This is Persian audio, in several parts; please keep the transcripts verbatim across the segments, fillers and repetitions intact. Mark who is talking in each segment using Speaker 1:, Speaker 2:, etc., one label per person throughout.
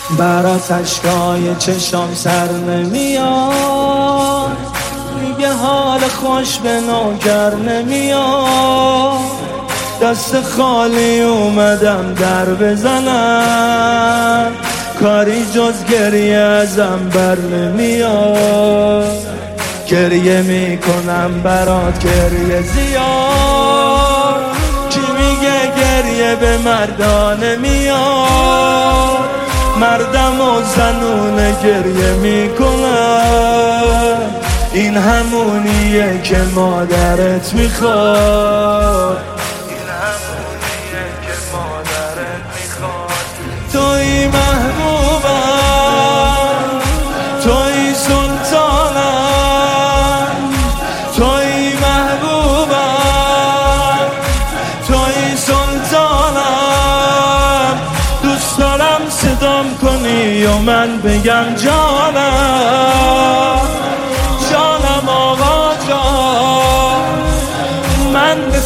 Speaker 1: برات اشکای چشام سر نمیاد، میگه حال خوش به نوکر نمیاد. دست خالی اومدم در بزنم، کاری جز گریه ازم بر نمیاد. گریه میکنم برات گریه زیاد، کی میگه گریه به مردان نمیاد؟ مردم و زنونه گریه میکنن، این همونیه که مادرت میخواد. این همونیه که مادرت میخواد. توی محبوبم، توی سلطانم، توی محبوبم، توی سلطانم. دوست دارم صدام کنی و من بگم جانم، جانم آقا جان، من به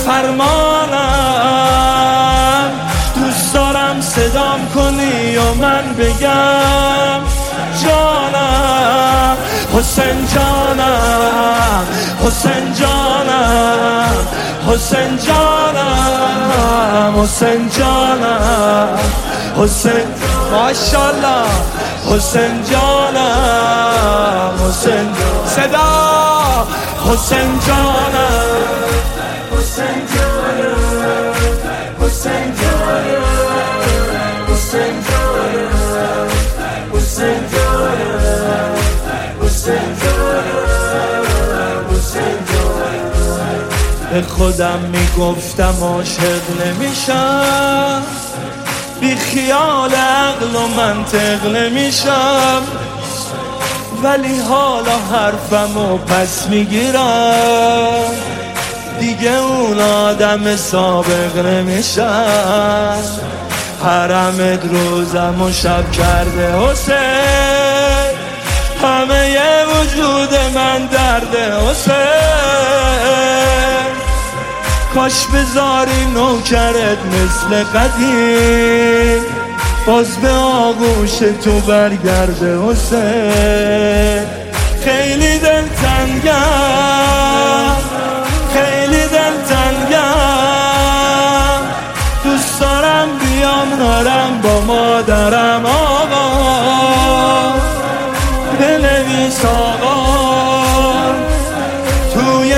Speaker 1: فرمانم. دوست دارم صدام کنی و من بگم جانم، حسین جانم، حسین جانم، حسین جانم، حسین جانم، حسین ماشاءالله، حسین جانم، حسین صدا، حسین جانم، حسین جانم، حسین جانم، حسین جانم، حسین جانم، حسین جانم، حسین جانم. به خودم میگفتم عاشق نمیشم، بی خیال عقل و منطق نمیشم، ولی حالا حرفمو پس میگیرم، دیگه اون آدم سابق نمیشم. حرمت روزم و شب کرده حسین، همه ی وجود من درده حسین. کاش بذاری نوکرت مثل قدیم، باز به آغوش تو برگرده حسین. خیلی دلتنگم، خیلی دلتنگم، دوست دارم بیام نارم با مادرم. آقا بنویس آقا توی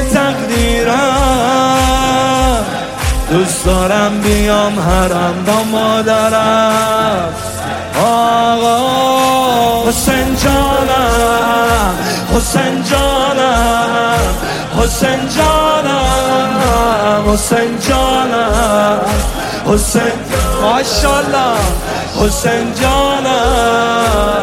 Speaker 1: تقدیرم، دوست دارم بیام حرم با مادرم. آقا حسین جانم، حسین جانم، حسین جانم، حسین جانم، حسین ماشاءالله، حسین جانم.